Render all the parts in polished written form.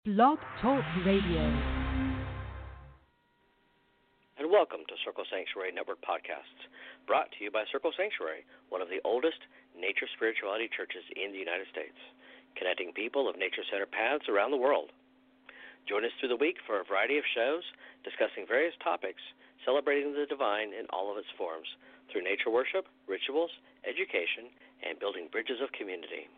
Blog Talk Radio. And welcome to Circle Sanctuary Network Podcasts, brought to you by Circle Sanctuary, one of the oldest nature spirituality churches in the United States, connecting people of nature-centered paths around the world. Join us through the week for a variety of shows discussing various topics, celebrating the divine in all of its forms, through nature worship, rituals, education, and building bridges of community.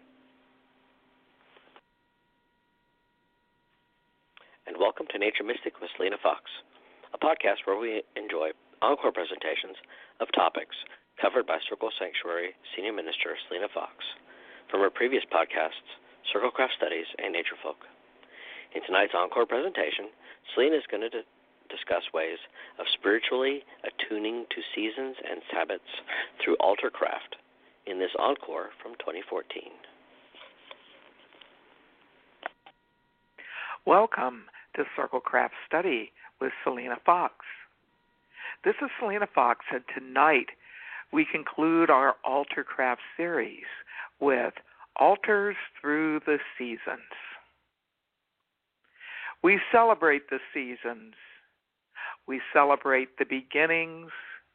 And welcome to Nature Mystic with Selena Fox, a podcast where we enjoy encore presentations of topics covered by Circle Sanctuary Senior Minister Selena Fox from her previous podcasts, Circlecraft Studies and Nature Folk. In tonight's encore presentation, Selena is going to discuss ways of spiritually attuning to seasons and Sabbats through altar craft in this encore from 2014. Welcome to Circlecraft Study with Selena Fox. This is Selena Fox, and tonight we conclude our AltarCraft series with Altars Through the Seasons. We celebrate the seasons. We celebrate the beginnings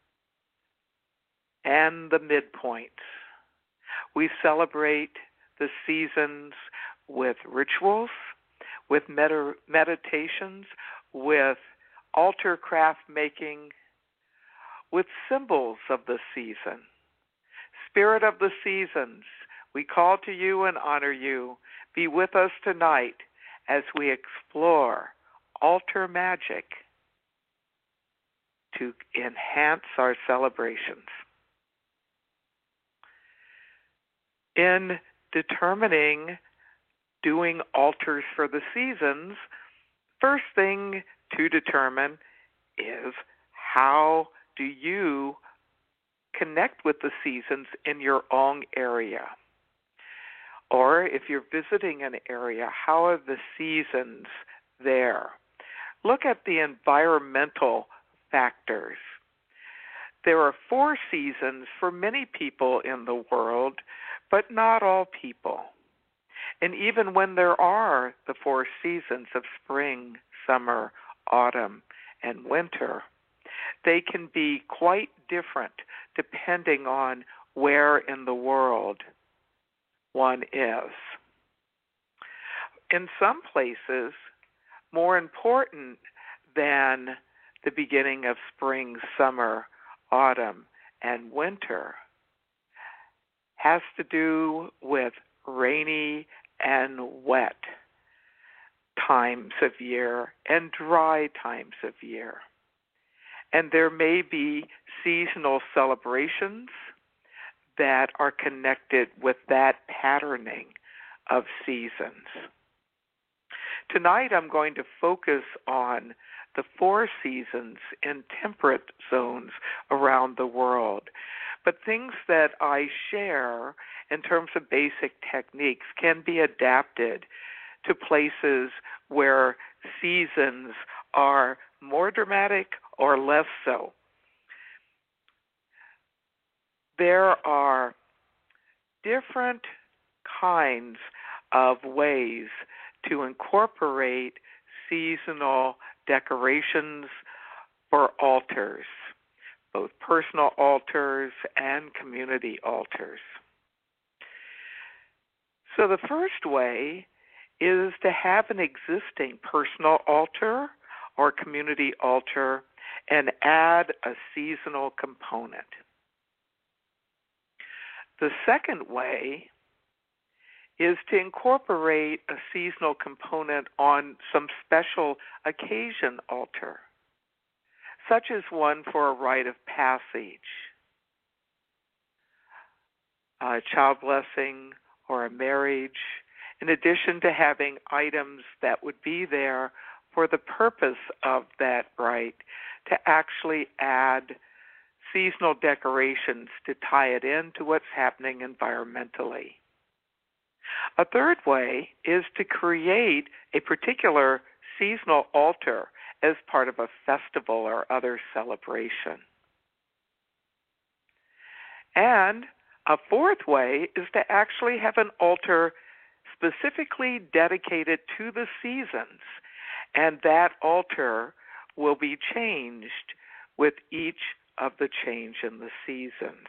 and the midpoints. We celebrate the seasons with rituals, with meditations, with altar craft making, with symbols of the season. Spirit of the seasons, we call to you and honor you. Be with us tonight as we explore altar magic to enhance our celebrations. In determining doing altars for the seasons, first thing to determine is how do you connect with the seasons in your own area? Or if you're visiting an area, how are the seasons there? Look at the environmental factors. There are 4 seasons for many people in the world, but not all people. And even when there are the 4 seasons of spring, summer, autumn, and winter, they can be quite different depending on where in the world one is. In some places, more important than the beginning of spring, summer, autumn, and winter has to do with rainy and wet times of year and dry times of year. And there may be seasonal celebrations that are connected with that patterning of seasons. Tonight I'm going to focus on the 4 seasons in temperate zones around the world. But things that I share in terms of basic techniques can be adapted to places where seasons are more dramatic or less so. There are different kinds of ways to incorporate seasonal decorations for altars, both personal altars and community altars. So the first way is to have an existing personal altar or community altar and add a seasonal component. The second way is to incorporate a seasonal component on some special occasion altar, such as one for a rite of passage, a child blessing, or a marriage, in addition to having items that would be there for the purpose of that rite to actually add seasonal decorations to tie it into what's happening environmentally. A third way is to create a particular seasonal altar as part of a festival or other celebration. And a fourth way is to actually have an altar specifically dedicated to the seasons, and that altar will be changed with each of the change in the seasons.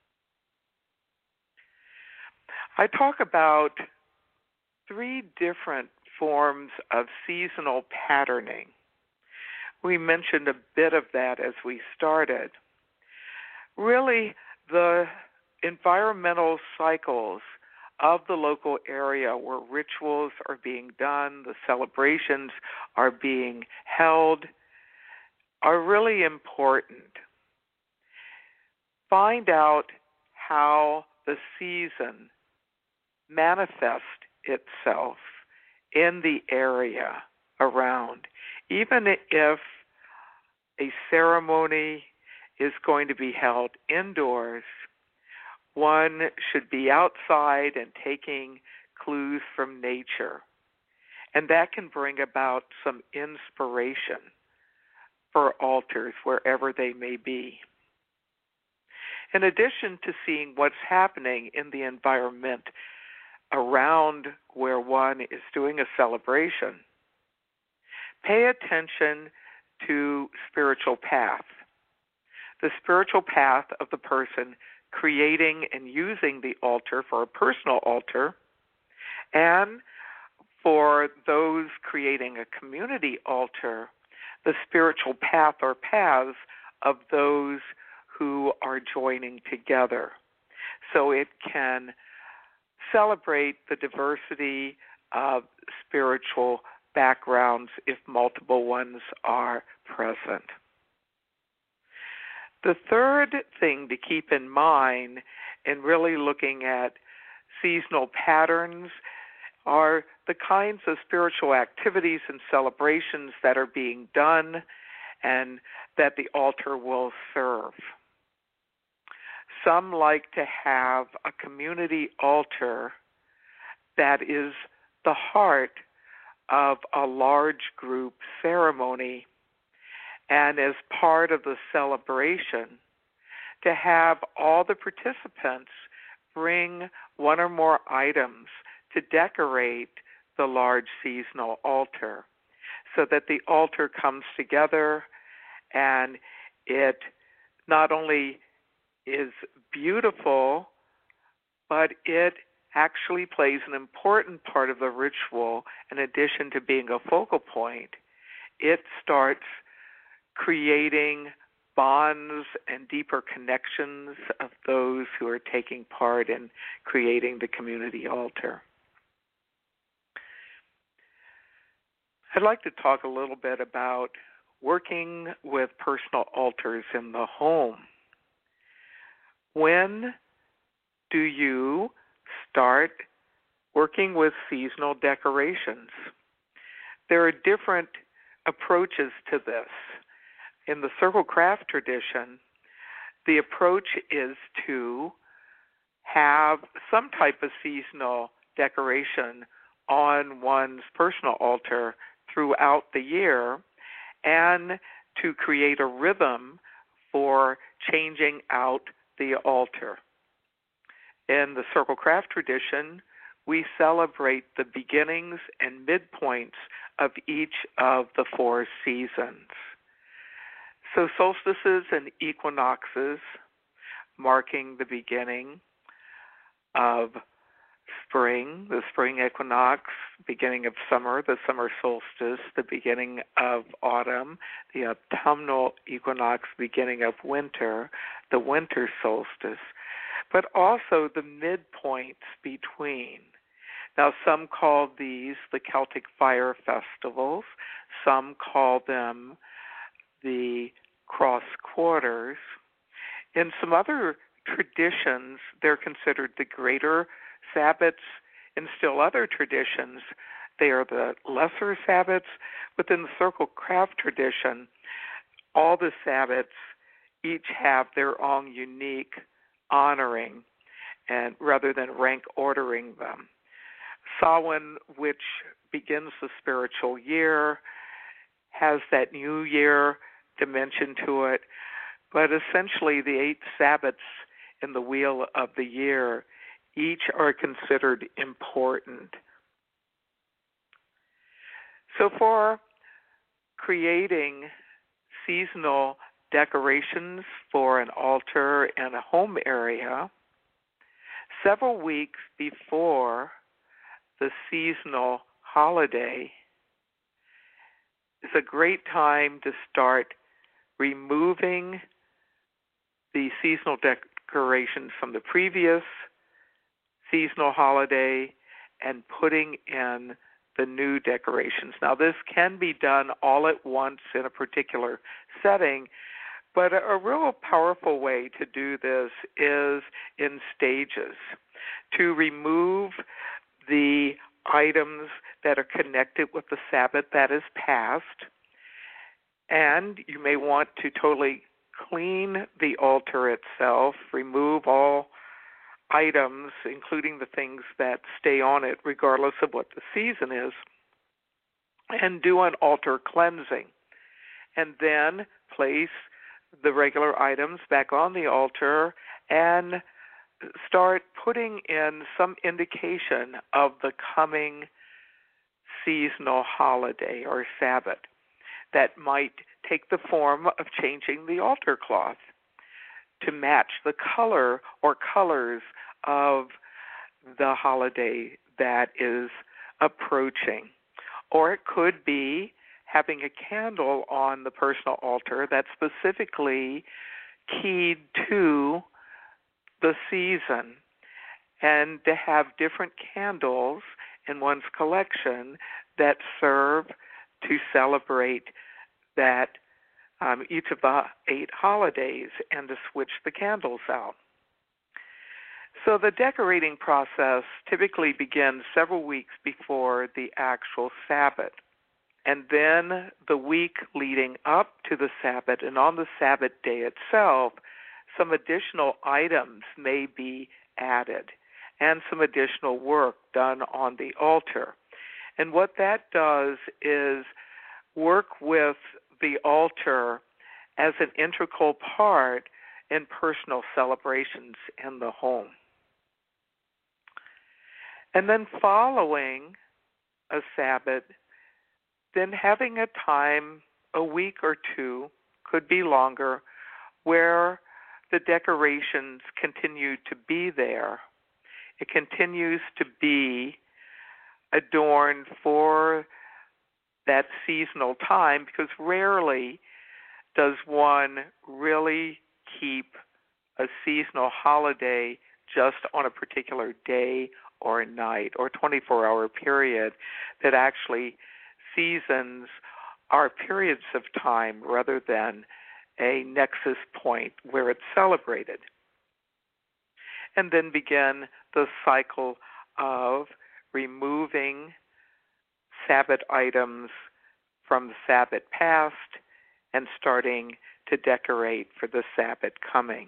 I talk about 3 different forms of seasonal patterning. We mentioned a bit of that as we started. Really, the environmental cycles of the local area where rituals are being done, the celebrations are being held, are really important. Find out how the season manifests itself in the area around. Even if a ceremony is going to be held indoors, one should be outside and taking clues from nature. And that can bring about some inspiration for altars wherever they may be. In addition to seeing what's happening in the environment around where one is doing a celebration, pay attention to spiritual path. The spiritual path of the person creating and using the altar for a personal altar, and for those creating a community altar, the spiritual path or paths of those who are joining together. So it can celebrate the diversity of spiritual backgrounds if multiple ones are present. The third thing to keep in mind in really looking at seasonal patterns are the kinds of spiritual activities and celebrations that are being done and that the altar will serve. Some like to have a community altar that is the heart of a large group ceremony, and as part of the celebration, to have all the participants bring one or more items to decorate the large seasonal altar, so that the altar comes together and it not only is beautiful, but it actually plays an important part of the ritual. In addition to being a focal point, it starts creating bonds and deeper connections of those who are taking part in creating the community altar. I'd like to talk a little bit about working with personal altars in the home. When do you start working with seasonal decorations? There are different approaches to this. In the circle craft tradition, the approach is to have some type of seasonal decoration on one's personal altar throughout the year, and to create a rhythm for changing out the altar. In the circle craft tradition, we celebrate the beginnings and midpoints of each of the 4 seasons. So solstices and equinoxes, marking the beginning of spring, the spring equinox, beginning of summer, the summer solstice, the beginning of autumn, the autumnal equinox, beginning of winter, the winter solstice, but also the midpoints between. Now, some call these the Celtic fire festivals. Some call them the cross quarters. In some other traditions, they're considered the greater Sabbats. In still other traditions, they are the lesser Sabbats. Within the circle craft tradition, all the Sabbats each have their own unique honoring, and rather than rank ordering them. Samhain, which begins the spiritual year, has that new year dimension to it, but essentially the 8 Sabbats in the wheel of the year each are considered important So for creating seasonal decorations for an altar and a home area, several weeks before the seasonal holiday is a great time to start removing the seasonal decorations from the previous seasonal holiday and putting in the new decorations. Now, this can be done all at once in a particular setting, but a real powerful way to do this is in stages, to remove the items that are connected with the Sabbath that is past, and you may want to totally clean the altar itself, remove all items, including the things that stay on it, regardless of what the season is, and do an altar cleansing. And then place the regular items back on the altar and start putting in some indication of the coming seasonal holiday or Sabbath that might take the form of changing the altar cloth to match the color or colors of the holiday that is approaching. Or it could be having a candle on the personal altar that's specifically keyed to the season, and to have different candles in one's collection that serve to celebrate that each of the 8 holidays and to switch the candles out. So the decorating process typically begins several weeks before the actual Sabbath. And then the week leading up to the Sabbath and on the Sabbath day itself, some additional items may be added and some additional work done on the altar. And what that does is work with the altar as an integral part in personal celebrations in the home. And then following a Sabbath, then having a time, a week or two, could be longer, where the decorations continue to be there. It continues to be adorned for that seasonal time, because rarely does one really keep a seasonal holiday just on a particular day or night or 24-hour period. That actually seasons are periods of time rather than a nexus point where it's celebrated. And then begin the cycle of removing Sabbath items from the Sabbath past and starting to decorate for the Sabbath coming.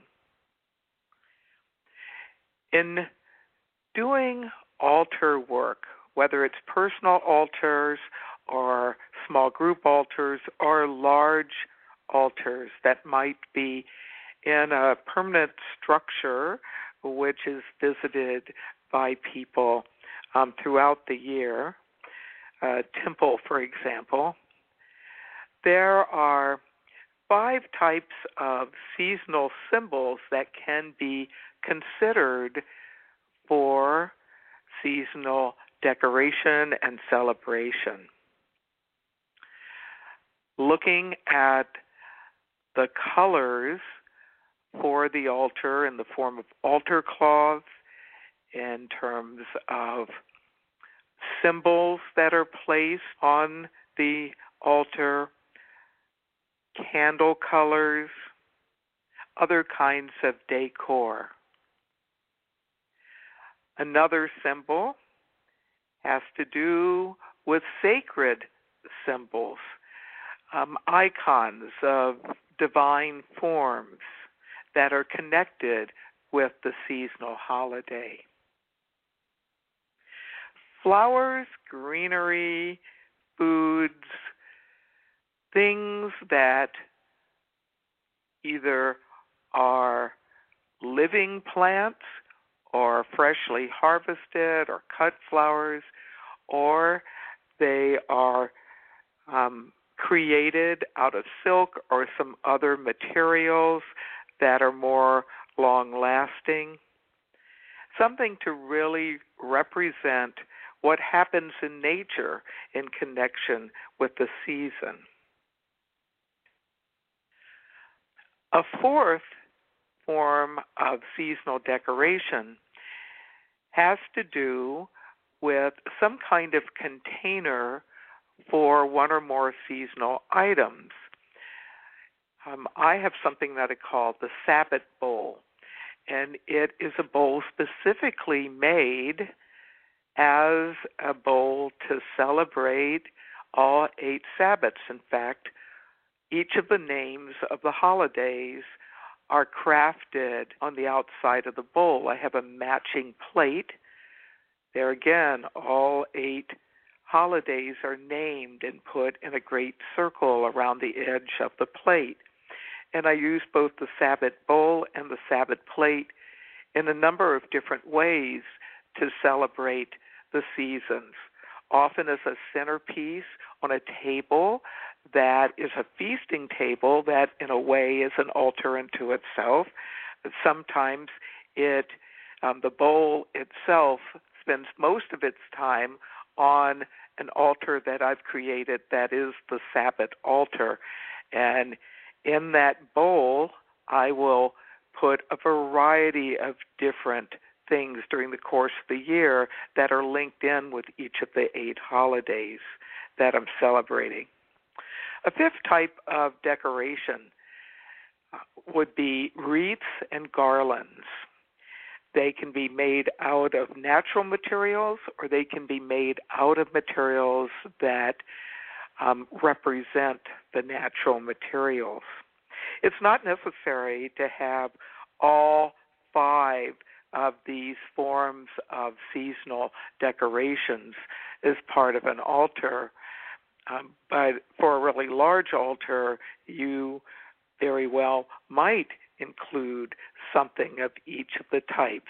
In doing altar work, whether it's personal altars or small group altars or large altars that might be in a permanent structure which is visited by people throughout the year, a temple, for example, there are 5 types of seasonal symbols that can be considered for seasonal decoration and celebration. Looking at the colors for the altar in the form of altar cloths, in terms of symbols that are placed on the altar, candle colors, other kinds of decor. Another symbol has to do with sacred symbols, icons of divine forms that are connected with the seasonal holiday. Flowers, greenery, foods, things that either are living plants or freshly harvested or cut flowers, or they are created out of silk or some other materials that are more long-lasting. Something to really represent what happens in nature in connection with the season. A fourth form of seasonal decoration has to do with some kind of container for one or more seasonal items. I have something that I call the Sabbath Bowl, and it is a bowl specifically made as a bowl to celebrate all 8 Sabbaths. In fact, each of the names of the holidays are crafted on the outside of the bowl. I have a matching plate. There again, all 8 holidays are named and put in a great circle around the edge of the plate. And I use both the Sabbath bowl and the Sabbath plate in a number of different ways to celebrate the seasons, often as a centerpiece on a table that is a feasting table that in a way is an altar unto itself. Sometimes the bowl itself spends most of its time on an altar that I've created that is the Sabbath altar. And in that bowl, I will put a variety of different things during the course of the year that are linked in with each of the 8 holidays that I'm celebrating. A fifth type of decoration would be wreaths and garlands. They can be made out of natural materials, or they can be made out of materials that represent the natural materials. It's not necessary to have all 5 of these forms of seasonal decorations as part of an altar. But for a really large altar, you very well might include something of each of the types.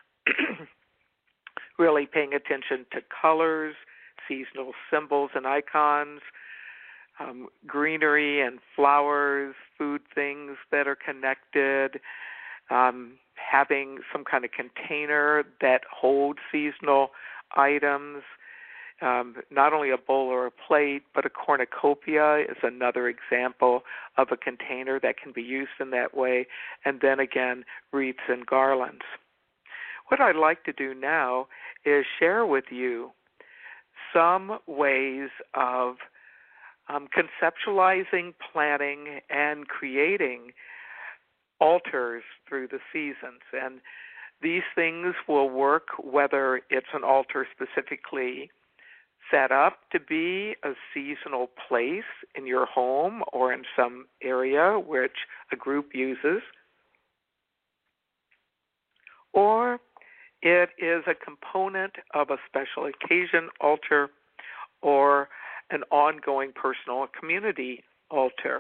Really paying attention to colors, seasonal symbols and icons, greenery and flowers, food things that are connected, having some kind of container that holds seasonal items. Not only a bowl or a plate, but a cornucopia is another example of a container that can be used in that way. And then again, wreaths and garlands. What I'd like to do now is share with you some ways of conceptualizing, planning, and creating altars through the seasons. And these things will work whether it's an altar specifically set up to be a seasonal place in your home or in some area which a group uses, or it is a component of a special occasion altar or an ongoing personal community altar.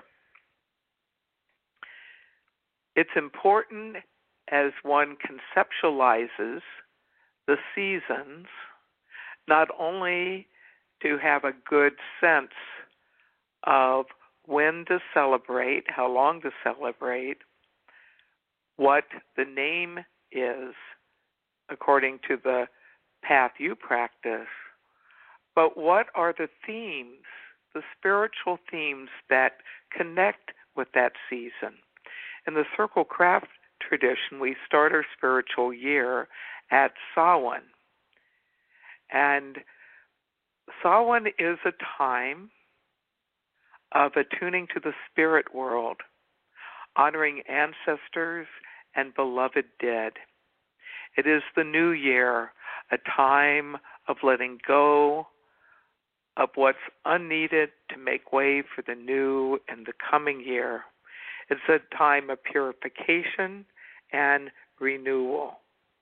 It's important as one conceptualizes the seasons not only to have a good sense of when to celebrate, how long to celebrate, what the name is according to the path you practice, but what are the themes, the spiritual themes that connect with that season. In the Circle Craft tradition, we start our spiritual year at Samhain. And Samhain is a time of attuning to the spirit world, honoring ancestors and beloved dead. It is the new year, a time of letting go of what's unneeded to make way for the new and the coming year. It's a time of purification and renewal.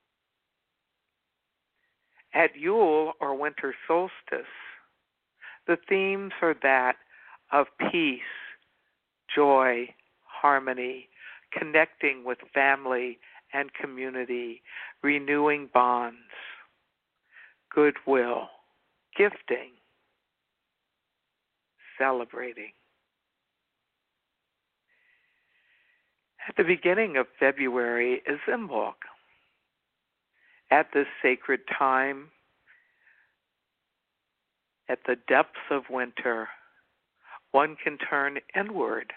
At Yule, or winter solstice, the themes are that of peace, joy, harmony, connecting with family and community, renewing bonds, goodwill, gifting, celebrating. At the beginning of February is Imbolc. At this sacred time, at the depths of winter, one can turn inward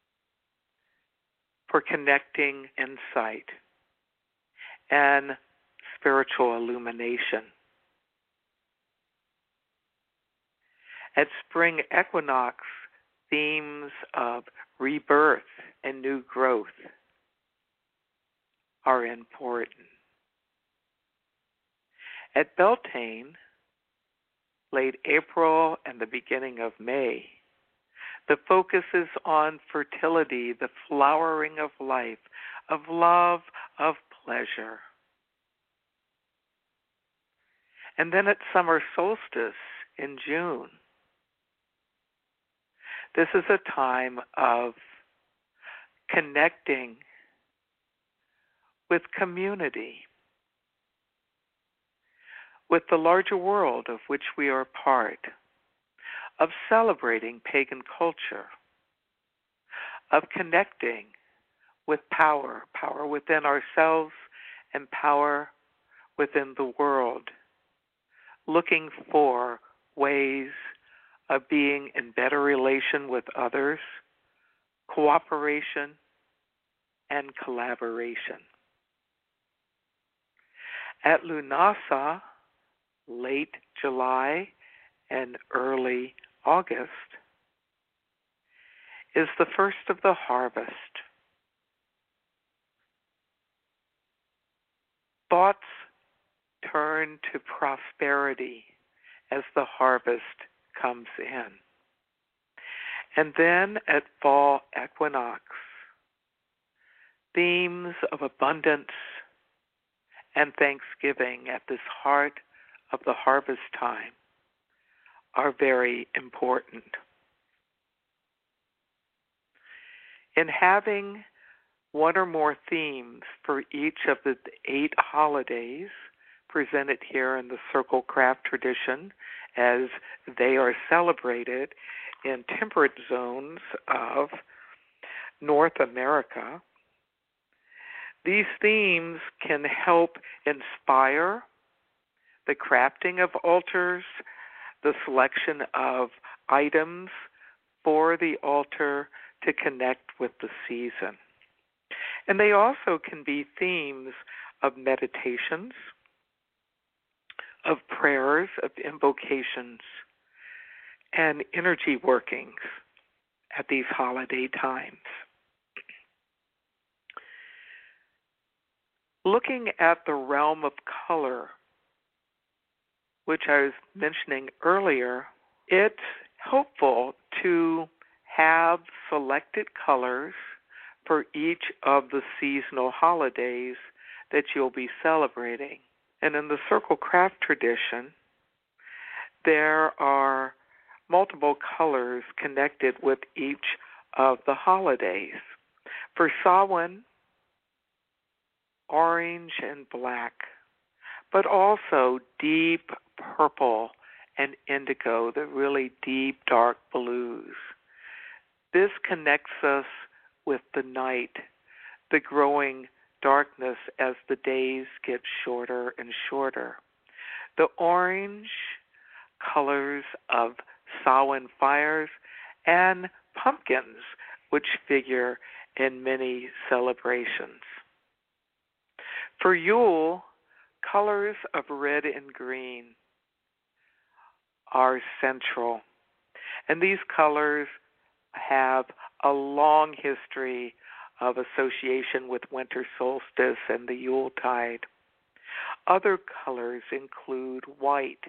for connecting insight and spiritual illumination. At spring equinox, themes of rebirth and new growth are important. At Beltane, late April and the beginning of May, the focus is on fertility, the flowering of life, of love, of pleasure. And then at summer solstice in June, this is a time of connecting with community, with the larger world of which we are part, of celebrating pagan culture, of connecting with power within ourselves and power within the world, looking for ways of being in better relation with others, cooperation, and collaboration. At Lunasa, late July and early August, is the first of the harvest. Thoughts turn to prosperity as the harvest comes in. And then at fall equinox, themes of abundance and thanksgiving at this heart of the harvest time are very important. In having one or more themes for each of the 8 holidays presented here in the Circle Craft tradition as they are celebrated in temperate zones of North America, these themes can help inspire the crafting of altars, the selection of items for the altar to connect with the season. And they also can be themes of meditations, of prayers, of invocations, and energy workings at these holiday times. Looking at the realm of color, which I was mentioning earlier, it's helpful to have selected colors for each of the seasonal holidays that you'll be celebrating. And in the Circle Craft tradition, there are multiple colors connected with each of the holidays. For Samhain, orange and black, but also deep purple and indigo, the really deep dark blues. This connects us with the night, the growing darkness as the days get shorter and shorter. The orange colors of Samhain fires and pumpkins, which figure in many celebrations. For Yule, colors of red and green are central, and these colors have a long history of association with winter solstice and the Yuletide. Other colors include white,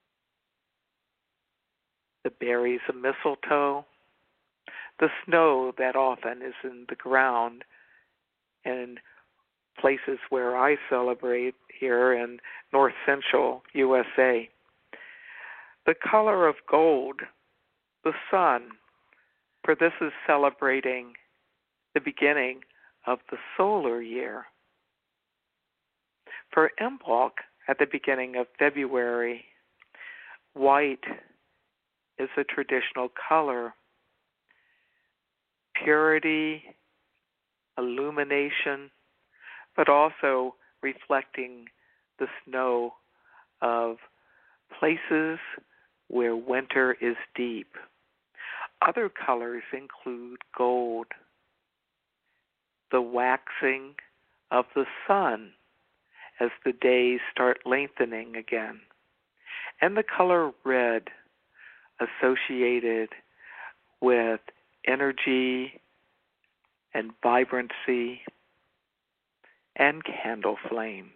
the berries of mistletoe, the snow that often is in the ground in places where I celebrate here in north central USA. The color of gold, the sun, for this is celebrating the beginning of the solar year. For Imbolc, at the beginning of February, white is a traditional color. Purity, illumination, but also reflecting the snow of places where winter is deep. Other colors include gold, the waxing of the sun as the days start lengthening again, and the color red associated with energy and vibrancy and candle flames.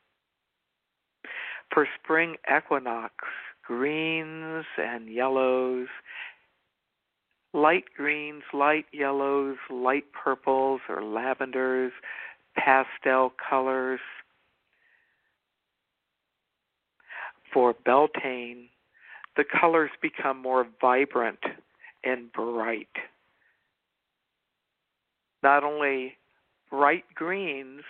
For spring equinox, greens and yellows, light greens, light yellows, light purples or lavenders, pastel colors. For Beltane, the colors become more vibrant and bright. Not only bright greens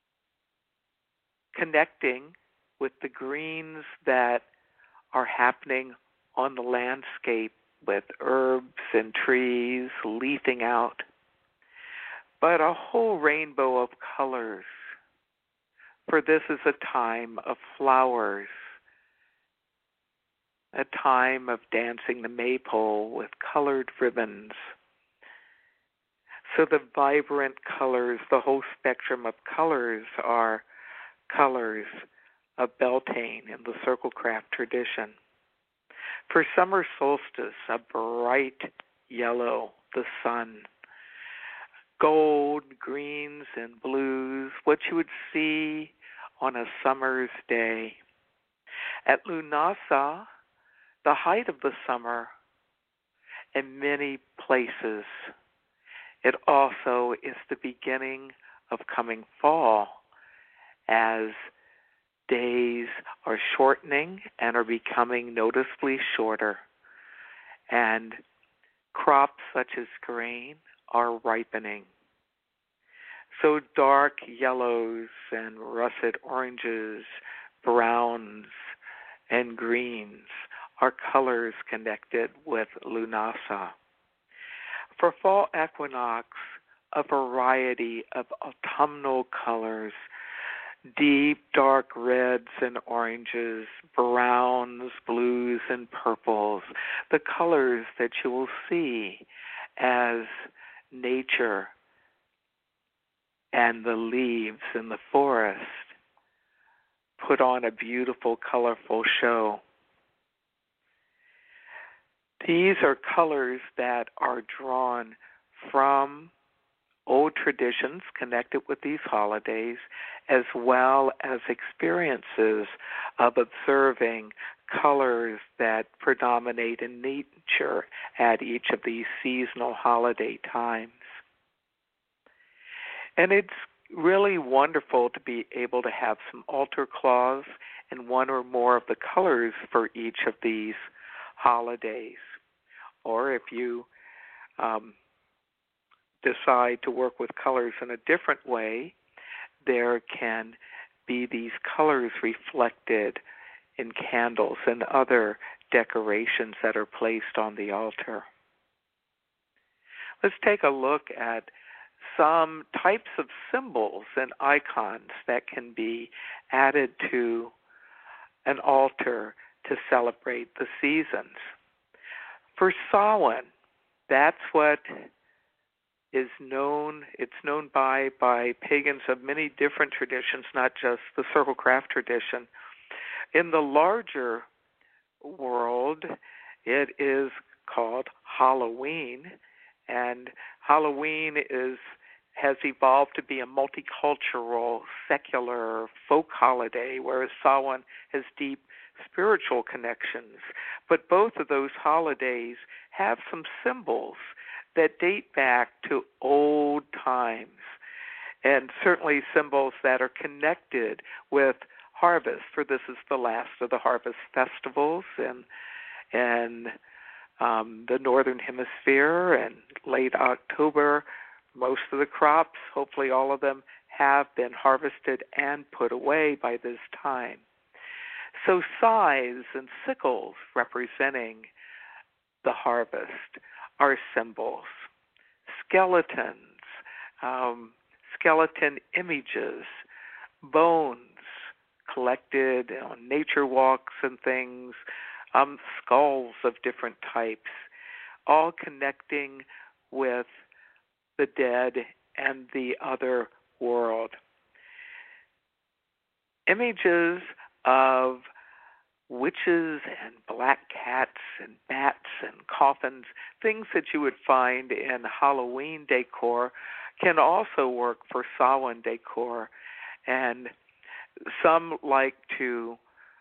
connecting with the greens that are happening on the landscape with herbs and trees leafing out, but a whole rainbow of colors. For this is a time of flowers, a time of dancing the maypole with colored ribbons. So the vibrant colors, the whole spectrum of colors are colors of Beltane in the circlecraft tradition. For summer solstice, a bright yellow, the sun. Gold, greens, and blues, what you would see on a summer's day. At Lunasa, the height of the summer, in many places, it also is the beginning of coming fall as days are shortening and are becoming noticeably shorter, and crops such as grain are ripening. So dark yellows and russet oranges, browns, and greens are colors connected with Lunasa. For fall equinox, a variety of autumnal colors, deep dark reds and oranges, browns, blues, and purples, the colors that you will see as nature and the leaves in the forest put on a beautiful, colorful show. These are colors that are drawn from old traditions connected with these holidays, as well as experiences of observing colors that predominate in nature at each of these seasonal holiday times. And it's really wonderful to be able to have some altar cloths and one or more of the colors for each of these holidays. Or if you decide to work with colors in a different way, there can be these colors reflected in candles and other decorations that are placed on the altar. Let's take a look at some types of symbols and icons that can be added to an altar to celebrate the seasons. For Samhain, that's what is known. It's known by pagans of many different traditions, not just the circlecraft tradition. In the larger world, it is called Halloween, and Halloween has evolved to be a multicultural, secular folk holiday, whereas Samhain has deep spiritual connections. But both of those holidays have some symbols that date back to old times, and certainly symbols that are connected with harvest, for this is the last of the harvest festivals in the Northern Hemisphere, and late October, most of the crops, hopefully all of them, have been harvested and put away by this time. So scythes and sickles representing the harvest are symbols, skeletons, skeleton images, bones collected on nature walks and things, skulls of different types, all connecting with the dead and the other world. Images of witches and black cats and bats and coffins, things that you would find in Halloween decor, can also work for Samhain decor. And some like to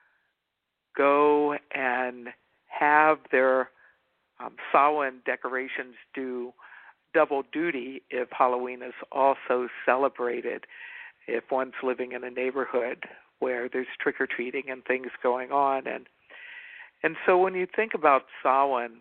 go and have their Samhain decorations do double duty if Halloween is also celebrated, if one's living in a neighborhood where there's trick-or-treating and things going on. And so when you think about Samhain,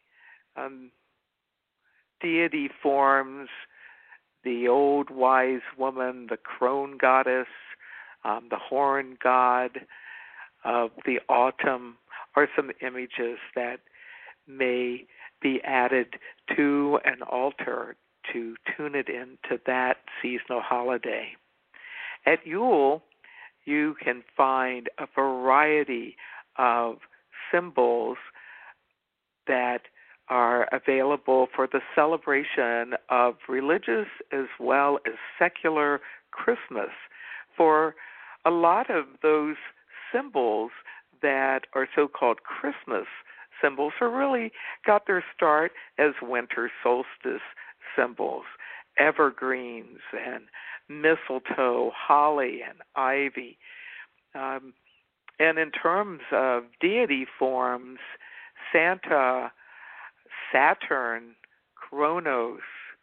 deity forms, the old wise woman, the crone goddess, the horn god of the autumn are some images that may be added to an altar to tune it into that seasonal holiday. At Yule, you can find a variety of symbols that are available for the celebration of religious as well as secular Christmas. For a lot of those symbols that are so-called Christmas symbols are really got their start as winter solstice symbols, evergreens and mistletoe, holly and ivy. And in terms of deity forms, Santa, Saturn, Kronos,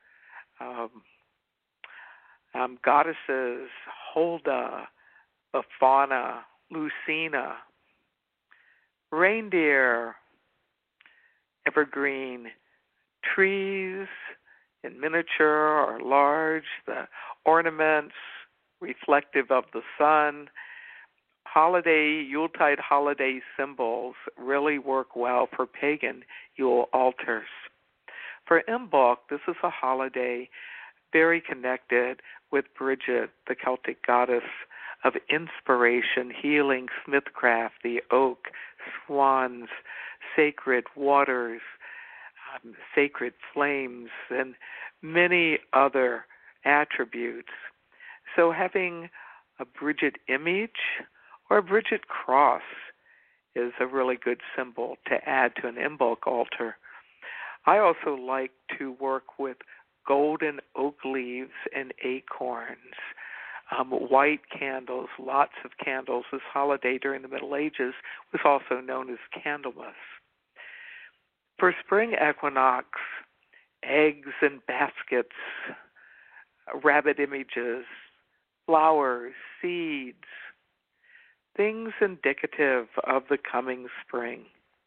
goddesses, Holda, Befana, Lucina, reindeer, evergreen, trees in miniature or large, the ornaments reflective of the sun. Yuletide holiday symbols really work well for pagan Yule altars. For Imbolc, this is a holiday very connected with Bridget, the Celtic goddess of inspiration, healing, smithcraft, the oak, swans, sacred waters, sacred flames, and many other attributes. So having a Bridget image or a Bridget cross is a really good symbol to add to an Imbolc altar. I also like to work with golden oak leaves and acorns, white candles, lots of candles. This holiday during the Middle Ages was also known as Candlemas. For spring equinox, eggs and baskets, rabbit images, flowers, seeds, things indicative of the coming spring.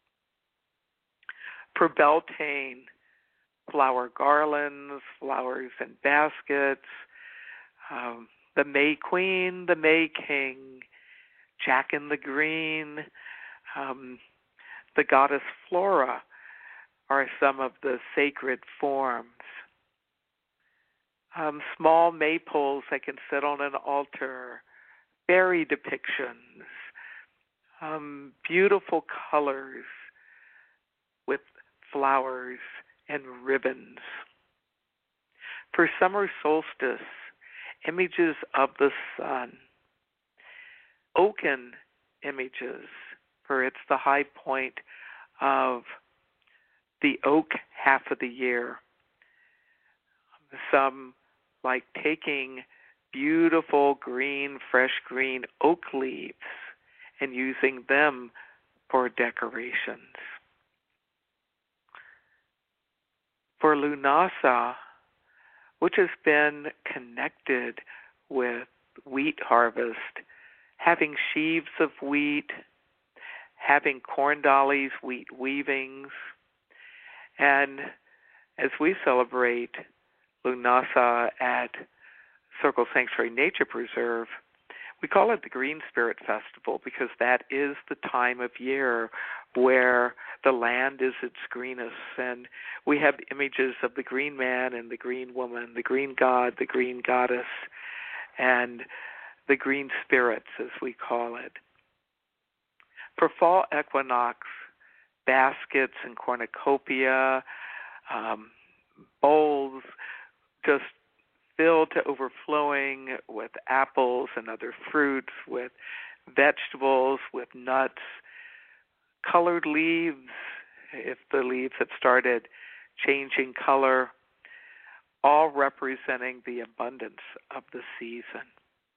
For Beltane, flower garlands, flowers and baskets, the May Queen, the May King, Jack in the Green, the goddess Flora are some of the sacred forms. Small maypoles that can sit on an altar, fairy depictions, beautiful colors with flowers and ribbons. For summer solstice, images of the sun, oaken images, for it's the high point of the oak half of the year. Some like taking beautiful green, fresh green oak leaves and using them for decorations. For Lunasa, which has been connected with wheat harvest, having sheaves of wheat, having corn dollies, wheat weavings, and as we celebrate Lunasa at Circle Sanctuary Nature Preserve, we call it the Green Spirit Festival because that is the time of year where the land is its greenest. And we have images of the green man and the green woman, the green god, the green goddess, and the green spirits, as we call it. For fall equinox, baskets and cornucopia, bowls just filled to overflowing with apples and other fruits, with vegetables, with nuts, colored leaves, if the leaves have started changing color, all representing the abundance of the season.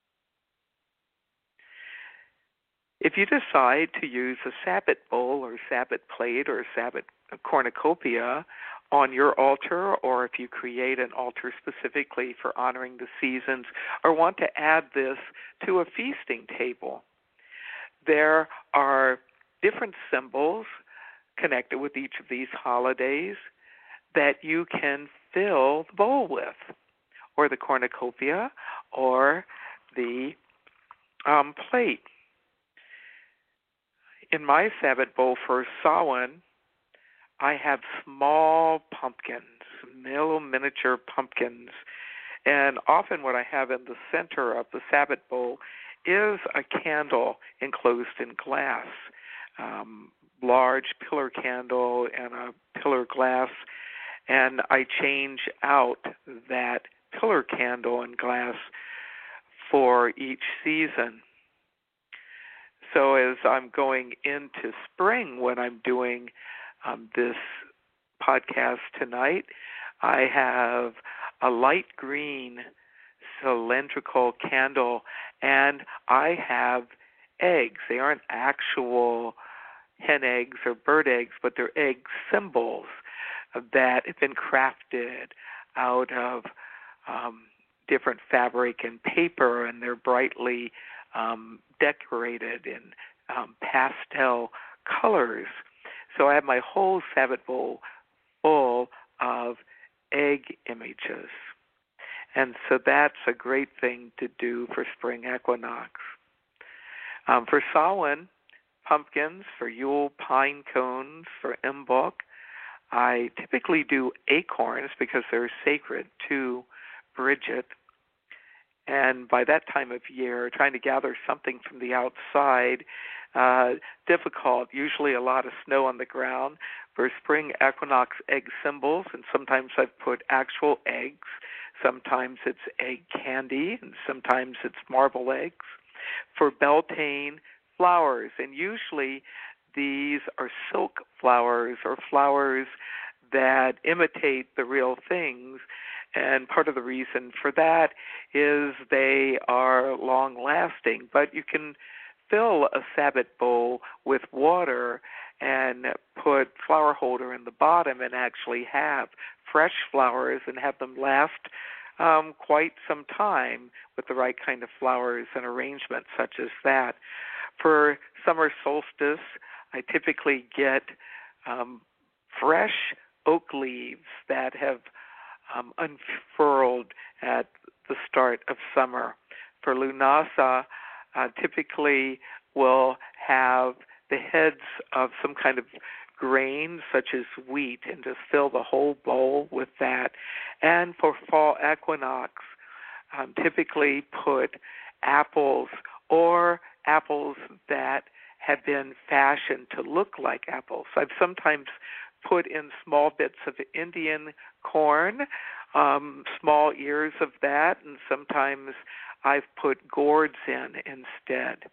If you decide to use a Sabbath bowl or Sabbath plate or Sabbath cornucopia on your altar, or if you create an altar specifically for honoring the seasons, or want to add this to a feasting table, there are different symbols connected with each of these holidays that you can fill the bowl with, or the cornucopia, or the plate. In my Sabbath bowl for Samhain, I have small pumpkins, little miniature pumpkins, and often what I have in the center of the Sabbath bowl is a candle enclosed in glass, large pillar candle and a pillar glass, and I change out that pillar candle and glass for each season. So as I'm going into spring, when I'm doing this podcast tonight, I have a light green cylindrical candle, and I have eggs. They aren't actual hen eggs or bird eggs, but they're egg symbols that have been crafted out of different fabric and paper, and they're brightly decorated in pastel colors. So I have my whole Sabbath bowl full of egg images. And so that's a great thing to do for spring equinox. For Samhain, pumpkins, for Yule, pine cones, for Imbolc, I typically do acorns because they're sacred to Bridget. And by that time of year, trying to gather something from the outside, difficult, usually a lot of snow on the ground. For spring equinox egg symbols, and sometimes I've put actual eggs, sometimes it's egg candy, and sometimes it's marble eggs. For Beltane, flowers, and usually these are silk flowers or flowers that imitate the real things. And part of the reason for that is they are long-lasting. But you can fill a Sabbath bowl with water and put flower holder in the bottom and actually have fresh flowers and have them last quite some time with the right kind of flowers and arrangement such as that. For summer solstice, I typically get fresh oak leaves that have unfurled at the start of summer. For Lunasa, typically we'll have the heads of some kind of grain such as wheat and just fill the whole bowl with that. And for fall equinox, typically put apples or apples that have been fashioned to look like apples. I've sometimes put in small bits of Indian corn, small ears of that, and sometimes I've put gourds in instead.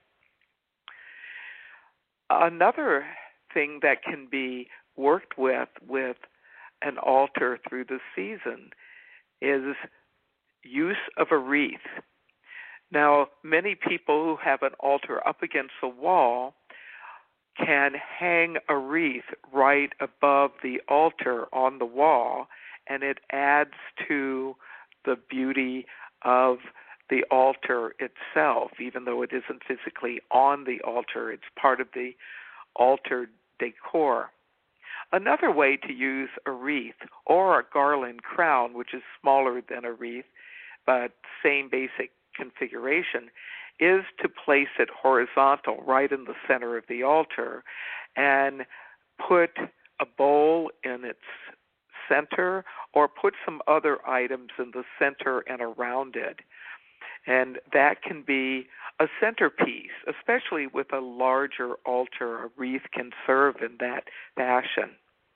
Another thing that can be worked with an altar through the season is use of a wreath. Now, many people who have an altar up against the wall can hang a wreath right above the altar on the wall, and it adds to the beauty of the altar itself, even though it isn't physically on the altar. It's part of the altar decor. Another way to use a wreath or a garland crown, which is smaller than a wreath, but same basic configuration, is to place it horizontal right in the center of the altar and put a bowl in its center or put some other items in the center and around it. And that can be a centerpiece, especially with a larger altar. A wreath can serve in that fashion.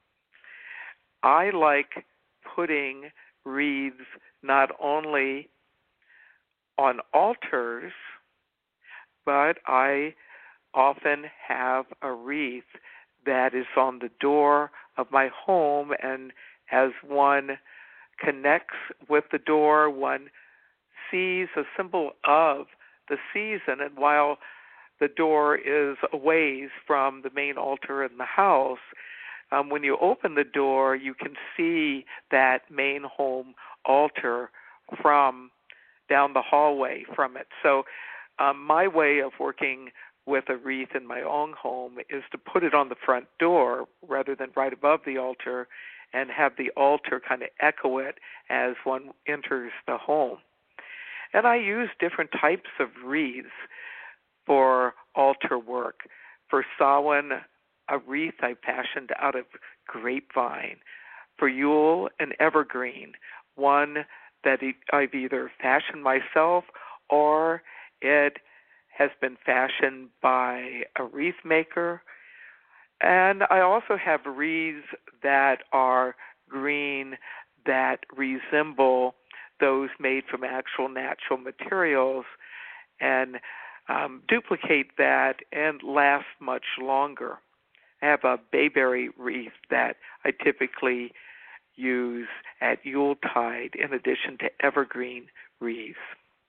I like putting wreaths not only on altars, but I often have a wreath that is on the door of my home, and as one connects with the door, one sees a symbol of the season, and while the door is a ways from the main altar in the house, when you open the door, you can see that main home altar from down the hallway from it. So my way of working with a wreath in my own home is to put it on the front door rather than right above the altar, and have the altar kind of echo it as one enters the home. And I use different types of wreaths for altar work. For Samhain, a wreath I fashioned out of grapevine. For Yule, an evergreen, one that I've either fashioned myself or it has been fashioned by a wreath maker. And I also have wreaths that are green that resemble those made from actual natural materials and duplicate that and last much longer. I have a bayberry wreath that I typically use at Yuletide in addition to evergreen wreaths.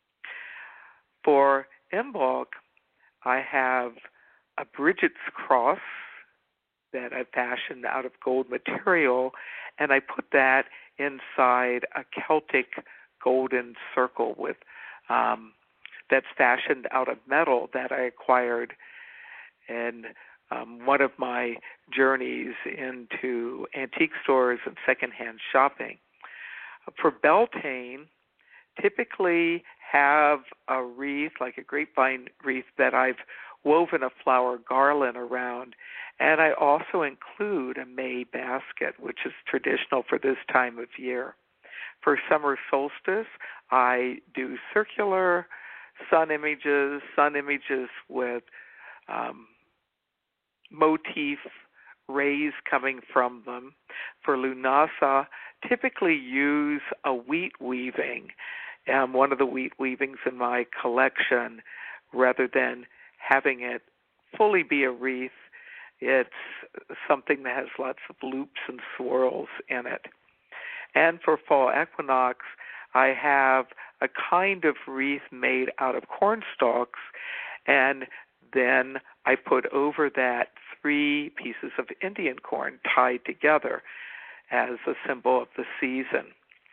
For Imbolc, I have a Bridget's cross that I fashioned out of gold material, and I put that inside a Celtic golden circle with that's fashioned out of metal that I acquired in one of my journeys into antique stores and secondhand shopping. For Beltane, typically have a wreath, like a grapevine wreath, that I've woven a flower garland around, and I also include a May basket, which is traditional for this time of year. For summer solstice, I do circular sun images with motif rays coming from them. For Lunasa, typically use a wheat weaving, one of the wheat weavings in my collection, rather than having it fully be a wreath. It's something that has lots of loops and swirls in it. And for fall equinox, I have a kind of wreath made out of corn stalks, and then I put over that 3 pieces of Indian corn tied together as a symbol of the season.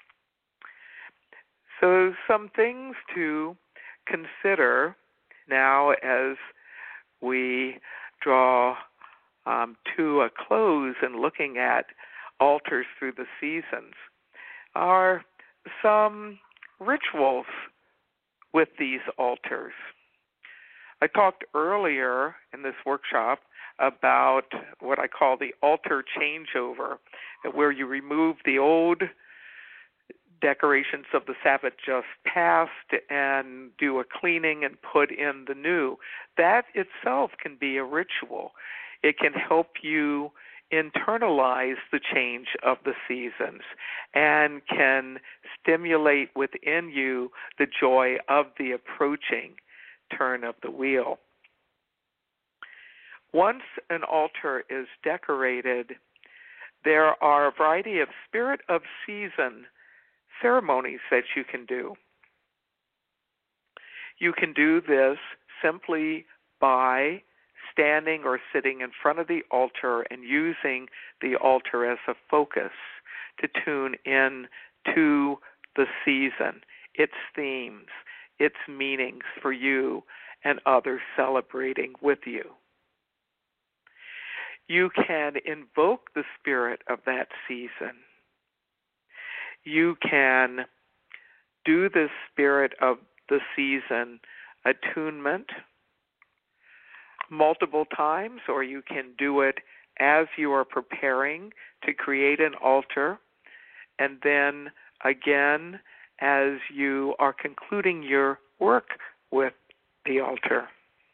So some things to consider now as we draw to a close and looking at altars through the seasons are some rituals with these altars. I talked earlier in this workshop about what I call the altar changeover, where you remove the old decorations of the Sabbath just past and do a cleaning and put in the new. That itself can be a ritual. It can help you internalize the change of the seasons and can stimulate within you the joy of the approaching turn of the wheel. Once an altar is decorated, there are a variety of spirit of season ceremonies that you can do. You can do this simply by standing or sitting in front of the altar and using the altar as a focus to tune in to the season, its themes, its meanings for you and others celebrating with you. You can invoke the spirit of that season. You can do the spirit of the season attunement multiple times, or you can do it as you are preparing to create an altar, and then again as you are concluding your work with the altar.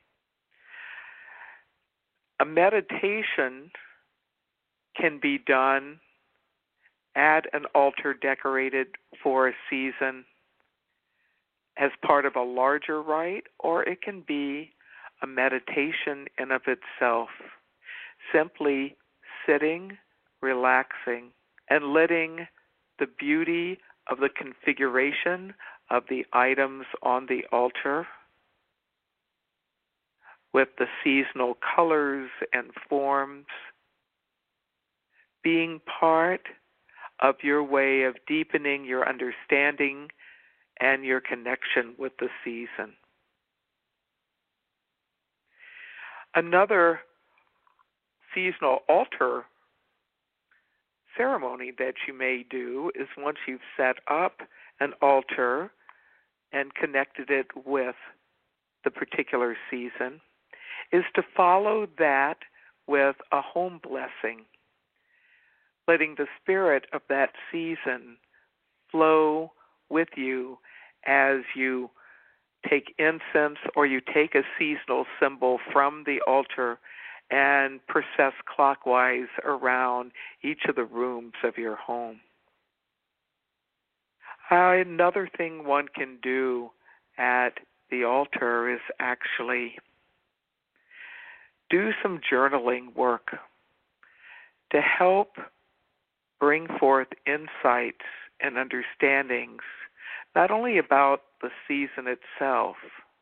A meditation can be done at an altar decorated for a season as part of a larger rite, or it can be a meditation in of itself, simply sitting, relaxing, and letting the beauty of the configuration of the items on the altar with the seasonal colors and forms being part of your way of deepening your understanding and your connection with the season. Another seasonal altar ceremony that you may do is once you've set up an altar and connected it with the particular season, is to follow that with a home blessing, letting the spirit of that season flow with you as you take incense or you take a seasonal symbol from the altar and process clockwise around each of the rooms of your home. Another thing one can do at the altar is actually do some journaling work to help bring forth insights and understandings, not only about the season itself,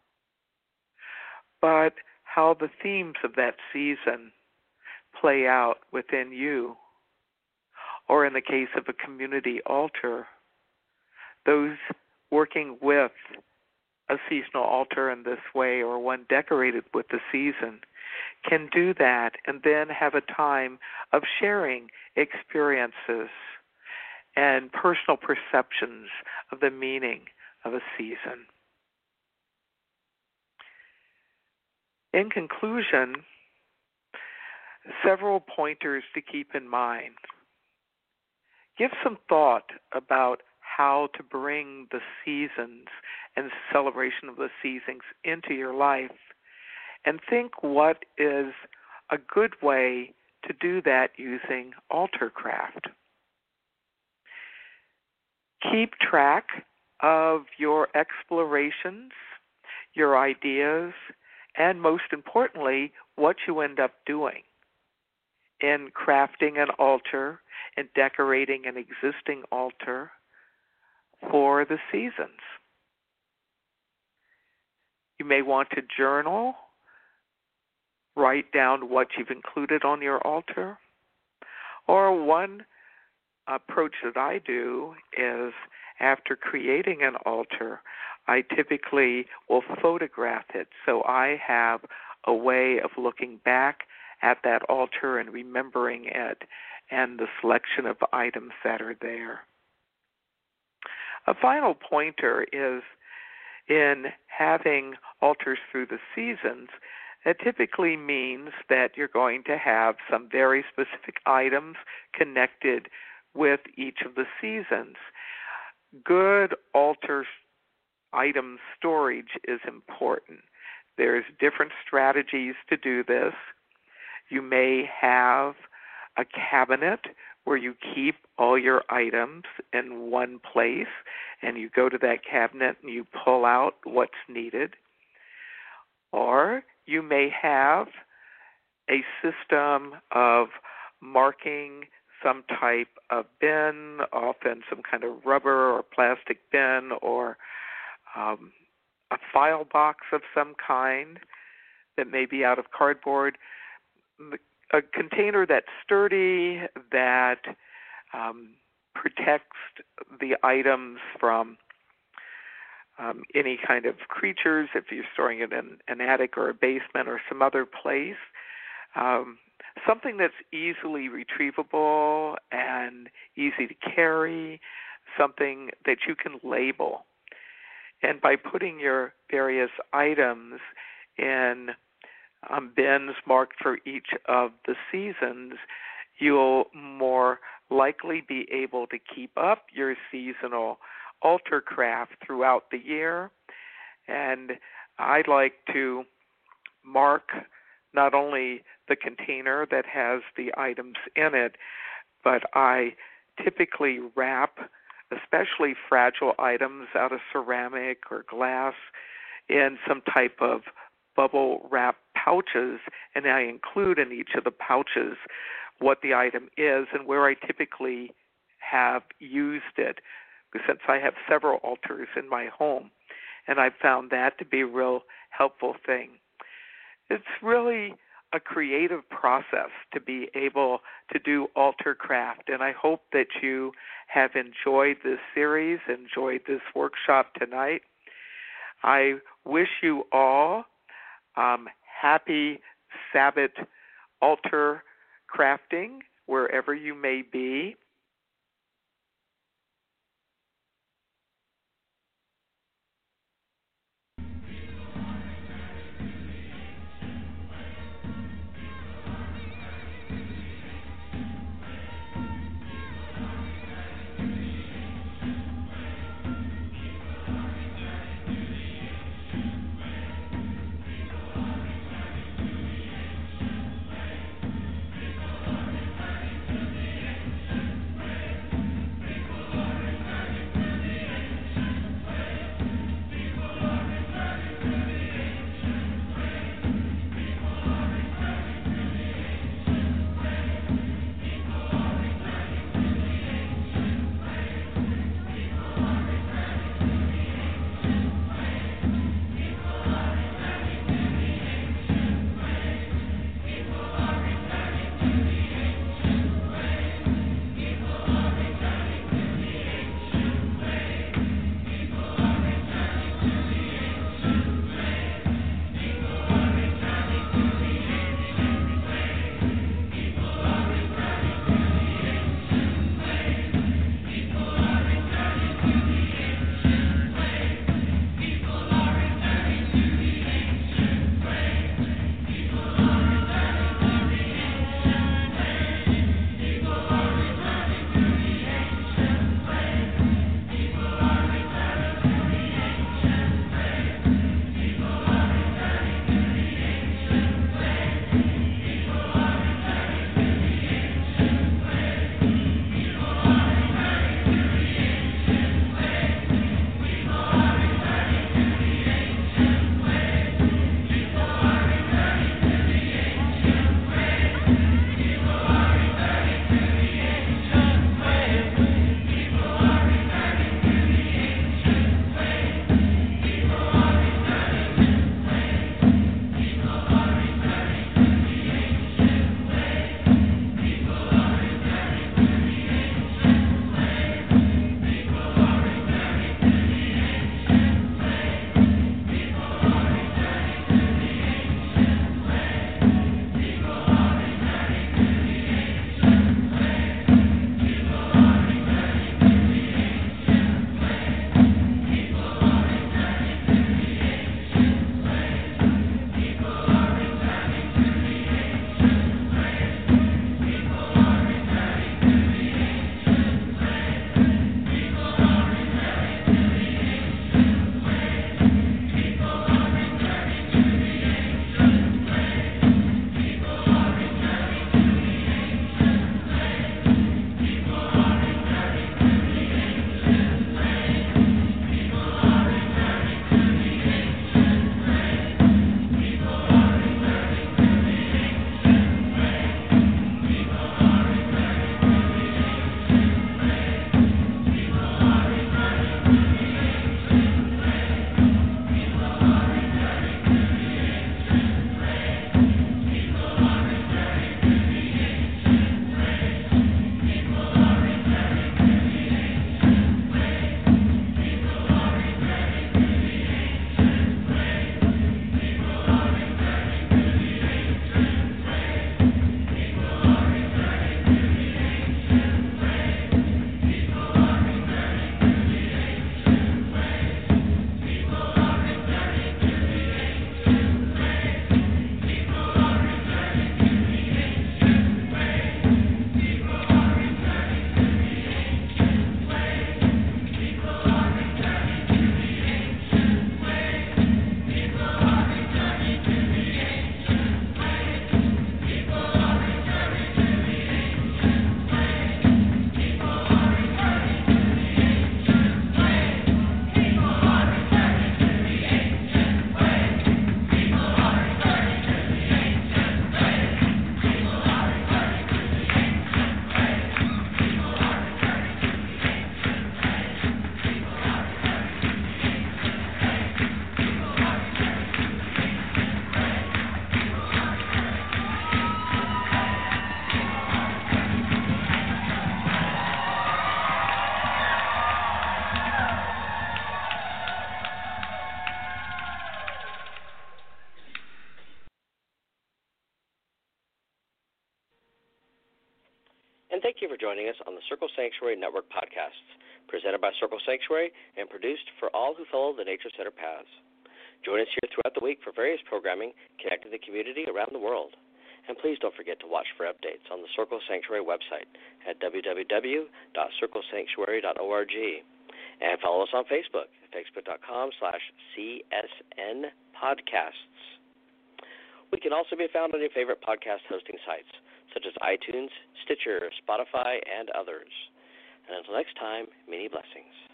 but how the themes of that season play out within you, or in the case of a community altar, those working with a seasonal altar in this way or one decorated with the season can do that and then have a time of sharing experiences and personal perceptions of the meaning of a season. In conclusion, several pointers to keep in mind. Give some thought about how to bring the seasons and celebration of the seasons into your life, and think what is a good way to do that using AltarCraft. Keep track of your explorations, your ideas, and most importantly, what you end up doing in crafting an altar and decorating an existing altar for the seasons. You may want to journal, write down what you've included on your altar, or one approach that I do is after creating an altar, I typically will photograph it so I have a way of looking back at that altar and remembering it and the selection of items that are there. A final pointer is in having altars through the seasons, that typically means that you're going to have some very specific items connected with each of the seasons. Good altar item storage is important. There's different strategies to do this. You may have a cabinet where you keep all your items in one place, and you go to that cabinet and you pull out what's needed. Or you may have a system of marking some type of bin, often some kind of rubber or plastic bin, or a file box of some kind that may be out of cardboard, a container that's sturdy, that protects the items from any kind of creatures if you're storing it in an attic or a basement or some other place. Something that's easily retrievable and easy to carry, something that you can label. And by putting your various items in bins marked for each of the seasons, you'll more likely be able to keep up your seasonal altar craft throughout the year. And I like to mark not only the container that has the items in it, but I typically wrap especially fragile items out of ceramic or glass in some type of bubble wrap pouches, and I include in each of the pouches what the item is and where I typically have used it, since I have several altars in my home, and I've found that to be a real helpful thing. It's really a creative process to be able to do altar craft, and I hope that you have enjoyed this series, enjoyed this workshop tonight. I wish you all happy Sabbath altar crafting wherever you may be. thank you for joining us on the Circle Sanctuary Network podcasts, presented by Circle Sanctuary and produced for all who follow the Nature Center paths. Join us here throughout the week for various programming connecting the community around the world. And please don't forget to watch for updates on the Circle Sanctuary website at www.circlesanctuary.org. And follow us on Facebook at facebook.com/CSN Podcasts. We can also be found on your favorite podcast hosting sites, such as iTunes, Stitcher, Spotify, and others. And until next time, many blessings.